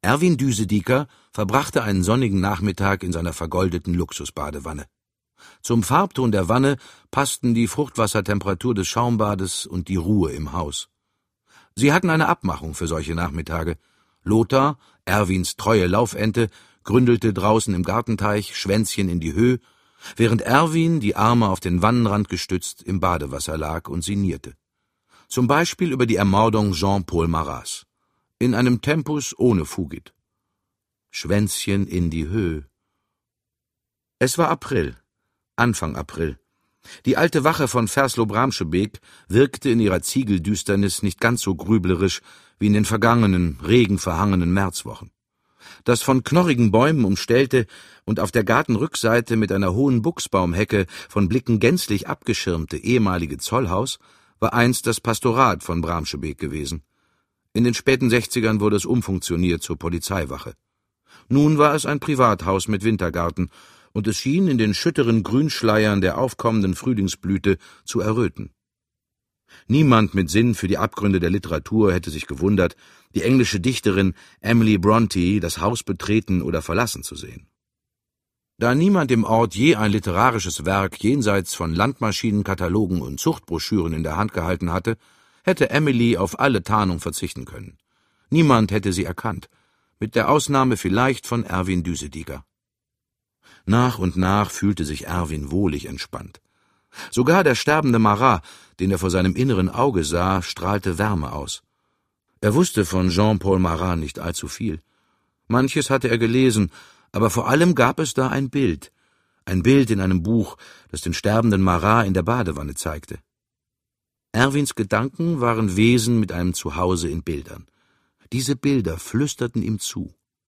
Erwin Düsedieker verbrachte einen sonnigen Nachmittag in seiner vergoldeten Luxusbadewanne. Zum Farbton der Wanne passten die Fruchtwassertemperatur des Schaumbades und die Ruhe im Haus. Sie hatten eine Abmachung für solche Nachmittage. Lothar, Erwins treue Laufente, gründelte draußen im Gartenteich, Schwänzchen in die Höhe, während Erwin, die Arme auf den Wannenrand gestützt, im Badewasser lag und sinnierte. Zum Beispiel über die Ermordung Jean-Paul Marats. In einem Tempus ohne Fugit. Schwänzchen in die Höhe. Es war April, Anfang April. Die alte Wache von Verslow-Bramschebeek wirkte in ihrer Ziegeldüsternis nicht ganz so grüblerisch wie in den vergangenen, regenverhangenen Märzwochen. Das von knorrigen Bäumen umstellte und auf der Gartenrückseite mit einer hohen Buchsbaumhecke von Blicken gänzlich abgeschirmte ehemalige Zollhaus war einst das Pastorat von Bramschebeek gewesen. In den späten 60ern wurde es umfunktioniert zur Polizeiwache. Nun war es ein Privathaus mit Wintergarten, und es schien in den schütteren Grünschleiern der aufkommenden Frühlingsblüte zu erröten. Niemand mit Sinn für die Abgründe der Literatur hätte sich gewundert, die englische Dichterin Emily Brontë das Haus betreten oder verlassen zu sehen. Da niemand im Ort je ein literarisches Werk jenseits von Landmaschinenkatalogen und Zuchtbroschüren in der Hand gehalten hatte, hätte Emily auf alle Tarnung verzichten können. Niemand hätte sie erkannt, mit der Ausnahme vielleicht von Erwin Düsedieker. Nach und nach fühlte sich Erwin wohlig entspannt. Sogar der sterbende Marat, den er vor seinem inneren Auge sah, strahlte Wärme aus. Er wusste von Jean-Paul Marat nicht allzu viel. Manches hatte er gelesen, aber vor allem gab es da ein Bild in einem Buch, das den sterbenden Marat in der Badewanne zeigte. Erwins Gedanken waren Wesen mit einem Zuhause in Bildern. Diese Bilder flüsterten ihm zu.